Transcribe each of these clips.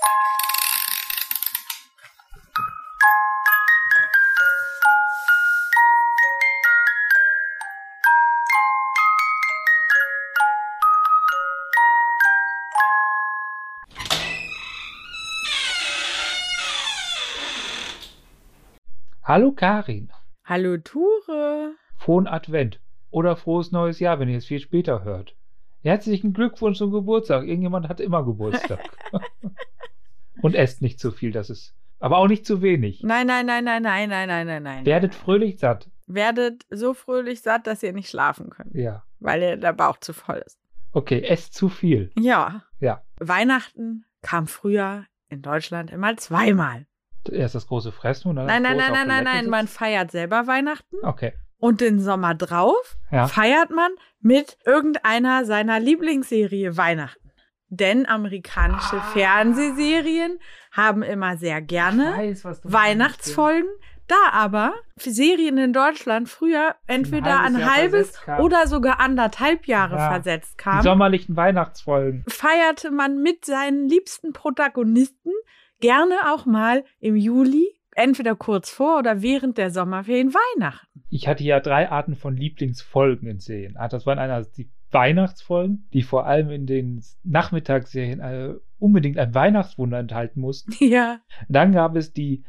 Hallo Karin. Hallo Ture. Frohen Advent oder frohes neues Jahr, wenn ihr es viel später hört. Herzlichen Glückwunsch zum Geburtstag. Irgendjemand hat immer Geburtstag. Und esst nicht zu viel, das ist. Aber auch nicht zu wenig. Nein. Werdet fröhlich satt. Werdet so fröhlich satt, dass ihr nicht schlafen könnt. Ja. Weil der Bauch zu voll ist. Okay, esst zu viel. Ja. Ja. Weihnachten kam früher in Deutschland immer zweimal. Erst das große Fressen und dann das große Nein. Man feiert selber Weihnachten. Okay. Und den Sommer drauf feiert man mit irgendeiner seiner Lieblingsserie Weihnachten. Denn amerikanische Fernsehserien haben immer sehr gerne Weihnachtsfolgen. Da aber für Serien in Deutschland früher entweder ein halbes oder sogar 1,5 Jahre versetzt kamen. Die sommerlichen Weihnachtsfolgen. Feierte man mit seinen liebsten Protagonisten gerne auch mal im Juli, entweder kurz vor oder während der Sommerferien Weihnachten. Ich hatte ja 3 Arten von Lieblingsfolgen in Serien. Das waren einerseits die Weihnachtsfolgen, die vor allem in den Nachmittagsserien unbedingt ein Weihnachtswunder enthalten mussten. Ja. Dann gab es die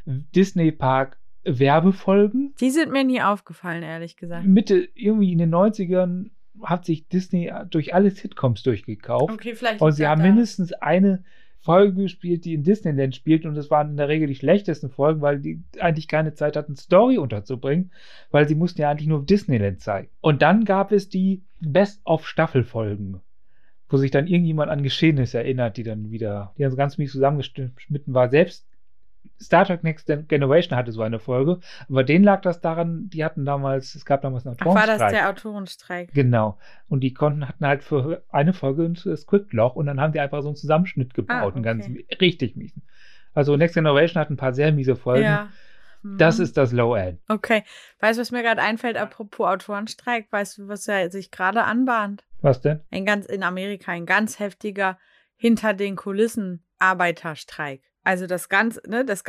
Disney-Park-Werbefolgen. Die sind mir nie aufgefallen, ehrlich gesagt. Mitte, irgendwie in den 90ern hat sich Disney durch alle Sitcoms durchgekauft. Okay, vielleicht. Und sie haben mindestens eine Folge gespielt, die in Disneyland spielt, und das waren in der Regel die schlechtesten Folgen, weil die eigentlich keine Zeit hatten, Story unterzubringen, weil sie mussten ja eigentlich nur Disneyland zeigen. Und dann gab es die Best-of-Staffel-Folgen, wo sich dann irgendjemand an Geschehnisse erinnert, die dann so ganz mies zusammengeschnitten war. Selbst Star Trek Next Generation hatte so eine Folge, aber denen lag das daran, es gab damals einen Autorenstreik. War das der Autorenstreik? Genau. Und die hatten halt für eine Folge ein Skriptloch und dann haben die einfach so einen Zusammenschnitt gebaut, einen ganz richtig miesen. Also Next Generation hat ein paar sehr miese Folgen. Ja. Das ist das Low-End. Okay. Weißt du, was mir gerade einfällt, apropos Autorenstreik? Weißt du, was ja sich gerade anbahnt? Was denn? In Amerika ein ganz heftiger hinter den Kulissen Arbeiterstreik. Also das ganze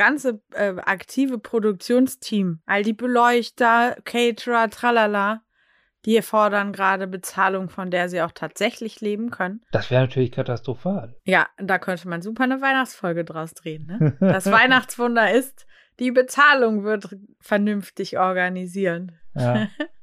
aktive Produktionsteam, all die Beleuchter, Caterer, tralala, die fordern gerade Bezahlung, von der sie auch tatsächlich leben können. Das wäre natürlich katastrophal. Ja, da könnte man super eine Weihnachtsfolge draus drehen. Ne? Das Weihnachtswunder ist, die Bezahlung wird vernünftig organisieren. Ja.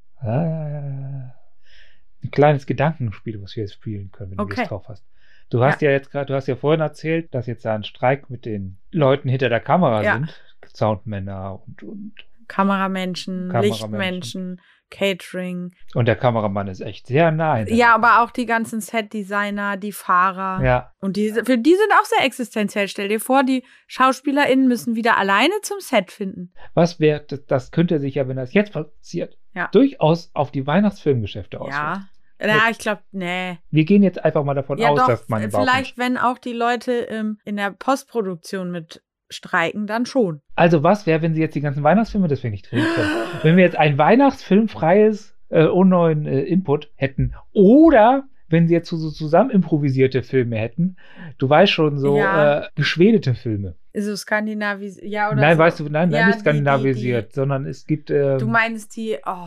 Ein kleines Gedankenspiel, was wir jetzt spielen können, wenn du Lust drauf hast. Du hast ja vorhin erzählt, dass jetzt da ein Streik mit den Leuten hinter der Kamera sind. Soundmänner und Kameramenschen, Lichtmenschen, Catering. Und der Kameramann ist echt sehr nah. Ja, aber auch die ganzen Setdesigner, die Fahrer. Ja. Und für die sind auch sehr existenziell. Stell dir vor, die SchauspielerInnen müssen wieder alleine zum Set finden. Das könnte sich ja, wenn das jetzt passiert, durchaus auf die Weihnachtsfilmgeschäfte auswirken. Ja, ich glaube, nee. Wir gehen jetzt einfach mal davon aus, dass man vielleicht, wenn auch die Leute in der Postproduktion mit streiken, dann schon. Also was wäre, wenn sie jetzt die ganzen Weihnachtsfilme deswegen nicht drehen können? Wenn wir jetzt ein Weihnachtsfilmfreies, ohne neuen Input hätten, oder wenn sie jetzt so zusammen improvisierte Filme hätten, du weißt schon, so geschwedete Filme. So skandinavisiert, oder nein, so. Weißt du, nein, nicht skandinavisiert, sondern es gibt... du meinst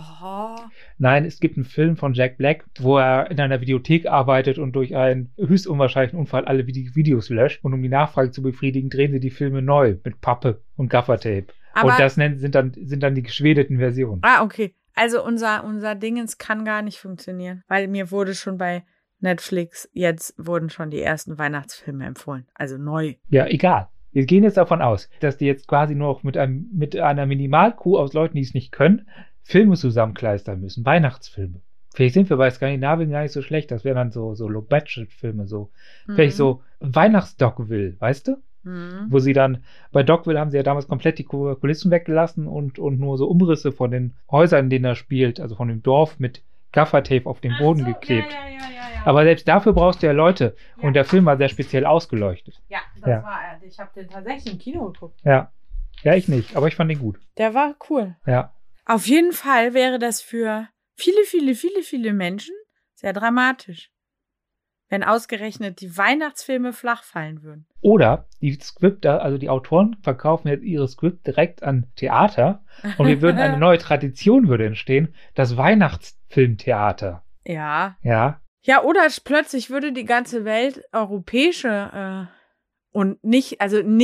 Nein, es gibt einen Film von Jack Black, wo er in einer Videothek arbeitet und durch einen höchst unwahrscheinlichen Unfall alle Videos löscht. Und um die Nachfrage zu befriedigen, drehen sie die Filme neu mit Pappe und Gaffertape. Und das sind dann die geschwedeten Versionen. Ah, okay. Also unser Dingens kann gar nicht funktionieren, weil mir wurde schon bei Netflix, jetzt wurden schon die ersten Weihnachtsfilme empfohlen. Also neu. Ja, egal. Wir gehen jetzt davon aus, dass die jetzt quasi nur noch mit einer Minimalcrew aus Leuten, die es nicht können, Filme zusammenkleistern müssen. Weihnachtsfilme. Vielleicht sind wir bei Skandinavien gar nicht so schlecht. Das wären dann so Low-Budget-Filme. Vielleicht so Weihnachtsdogville, weißt du? Wo sie dann, bei Dogville haben sie ja damals komplett die Kulissen weggelassen und nur so Umrisse von den Häusern, in denen er spielt, also von dem Dorf mit Gaffertape auf den Boden geklebt. Ja. Aber selbst dafür brauchst du ja Leute. Ja. Und der Film war sehr speziell ausgeleuchtet. Ja, das war er. Ich habe den tatsächlich im Kino geguckt. Ja. Ja, ich nicht, aber ich fand den gut. Der war cool. Ja. Auf jeden Fall wäre das für viele, viele, viele, viele Menschen sehr dramatisch. wenn ausgerechnet die Weihnachtsfilme flach fallen würden. Oder die Skripte, also die Autoren verkaufen jetzt ihre Skripte direkt an Theater und wir würden eine neue Tradition würde entstehen, das Weihnachtsfilmtheater. Ja. Ja. Ja, oder plötzlich würde die ganze Welt europäische und nicht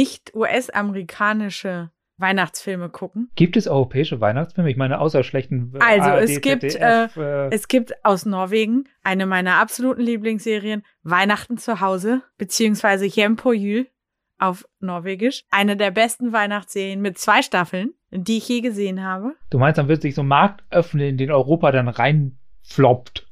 US-amerikanische Weihnachtsfilme gucken. Gibt es europäische Weihnachtsfilme? Ich meine, außer schlechten Also ARD, es gibt aus Norwegen eine meiner absoluten Lieblingsserien, Weihnachten zu Hause, beziehungsweise Hjem på jul auf Norwegisch. Eine der besten Weihnachtsserien mit 2 Staffeln, die ich je gesehen habe. Du meinst, dann wird sich so ein Markt öffnen, in den Europa dann reinploppt,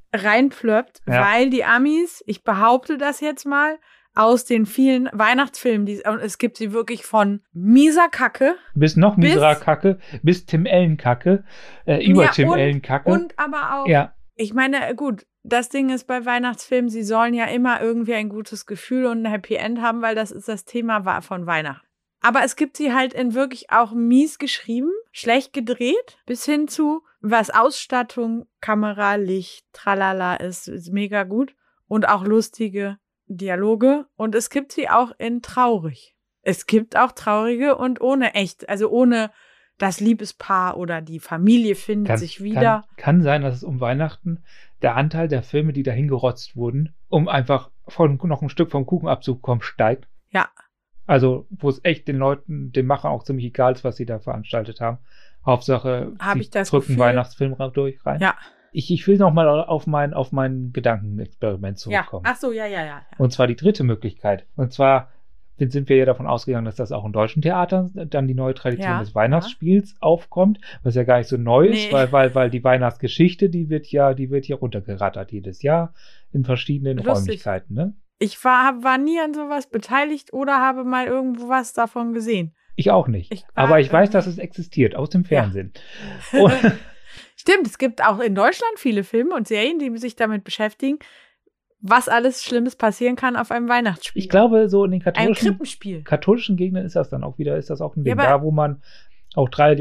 weil die Amis, ich behaupte das jetzt mal, aus den vielen Weihnachtsfilmen, und es gibt sie wirklich von mieser Kacke bis noch mieserer Kacke, bis Tim Allen Kacke, Tim Allen Kacke. Und aber auch, ich meine, gut, das Ding ist bei Weihnachtsfilmen, sie sollen ja immer irgendwie ein gutes Gefühl und ein Happy End haben, weil das ist das Thema von Weihnachten. Aber es gibt sie halt in wirklich auch mies geschrieben, schlecht gedreht, bis hin zu, was Ausstattung, Kamera, Licht, tralala ist mega gut und auch lustige Dialoge, und es gibt sie auch in traurig. Es gibt auch traurige und ohne echt, also ohne das Liebespaar oder die Familie findet sich wieder. Kann sein, dass es um Weihnachten der Anteil der Filme, die dahin gerotzt wurden, um einfach noch ein Stück vom Kuchen abzubekommen, steigt. Ja. Also, wo es echt den Machern auch ziemlich egal ist, was sie da veranstaltet haben. Hauptsache, sie drücken Weihnachtsfilm rein. Ja. Ich will noch mal auf mein Gedankenexperiment zurückkommen. Ja. Ach so, ja. Und zwar die dritte Möglichkeit. Und zwar sind wir ja davon ausgegangen, dass das auch in deutschen Theatern dann die neue Tradition des Weihnachtsspiels aufkommt, was ja gar nicht so neu ist, weil die Weihnachtsgeschichte, die wird ja runtergerattert jedes Jahr in verschiedenen Räumlichkeiten. Ne? Ich war nie an sowas beteiligt oder habe mal irgendwo was davon gesehen. Ich auch nicht. Aber ich weiß, dass es existiert, aus dem Fernsehen. Ja. Stimmt, es gibt auch in Deutschland viele Filme und Serien, die sich damit beschäftigen, was alles Schlimmes passieren kann auf einem Weihnachtsspiel. Ich glaube, so in den katholischen Gegenden ist das dann auch wieder, ist das auch ein Ding, da wo man auch drei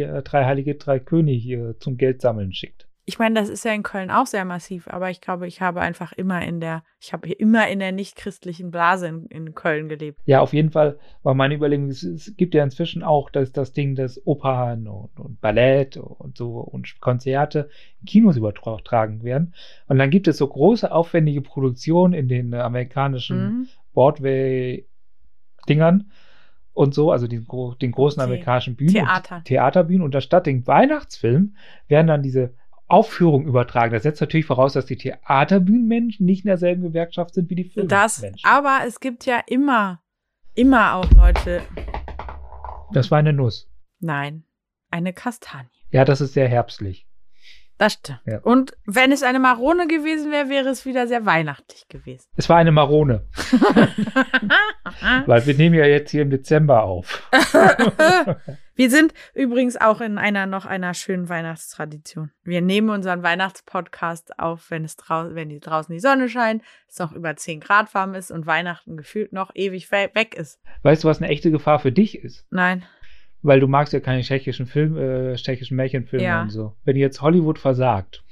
Könige zum Geld sammeln schickt. Ich meine, das ist ja in Köln auch sehr massiv, aber ich glaube, ich habe immer in der nicht-christlichen Blase in Köln gelebt. Ja, auf jeden Fall war meine Überlegung, es gibt ja inzwischen auch das Ding, dass Opern und Ballett und so und Konzerte in Kinos übertragen werden. Und dann gibt es so große, aufwendige Produktionen in den amerikanischen Broadway-Dingern und so, also den großen amerikanischen Bühnen, Theaterbühnen. Und statt den Weihnachtsfilm werden dann diese Aufführung übertragen. Das setzt natürlich voraus, dass die Theaterbühnenmenschen nicht in derselben Gewerkschaft sind wie die Filmmenschen. Aber es gibt ja immer auch Leute. Das war eine Nuss. Nein, eine Kastanie. Ja, das ist sehr herbstlich. Das stimmt. Ja. Und wenn es eine Marone gewesen wäre, wäre es wieder sehr weihnachtlich gewesen. Es war eine Marone. Weil wir nehmen ja jetzt hier im Dezember auf. Wir sind übrigens auch in einer schönen Weihnachtstradition. Wir nehmen unseren Weihnachtspodcast auf, wenn draußen die Sonne scheint, es noch über 10 Grad warm ist und Weihnachten gefühlt noch ewig weg ist. Weißt du, was eine echte Gefahr für dich ist? Nein. Weil du magst ja keine tschechischen Märchenfilme und so. Wenn jetzt Hollywood versagt.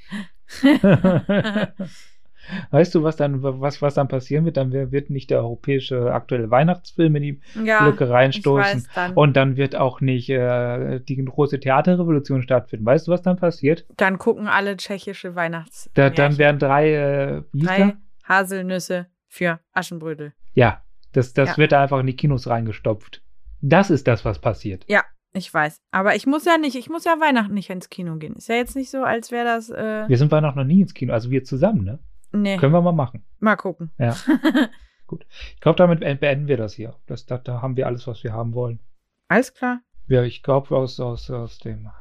Weißt du, was dann passieren wird? Dann wird nicht der europäische aktuelle Weihnachtsfilm in die Lücke reinstoßen. Und dann wird auch nicht die große Theaterrevolution stattfinden. Weißt du, was dann passiert? Dann gucken alle tschechische Weihnachts. Dann werden 3 Haselnüsse für Aschenbrödel. Ja, das wird da einfach in die Kinos reingestopft. Das ist das, was passiert. Ja, ich weiß. Aber ich muss ja Weihnachten nicht ins Kino gehen. Ist ja jetzt nicht so, als wäre das. Wir sind Weihnachten noch nie ins Kino, also wir zusammen, ne? Nee. Können wir mal machen. Mal gucken. Ja. Gut. Ich glaube, damit beenden wir das hier. Da haben wir alles, was wir haben wollen. Alles klar. Ja, ich glaube, aus dem.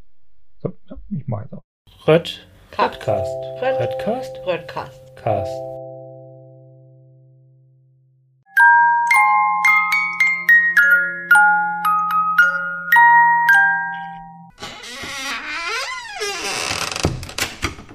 So, ja, ich mache jetzt auch. Röttcast. Cast.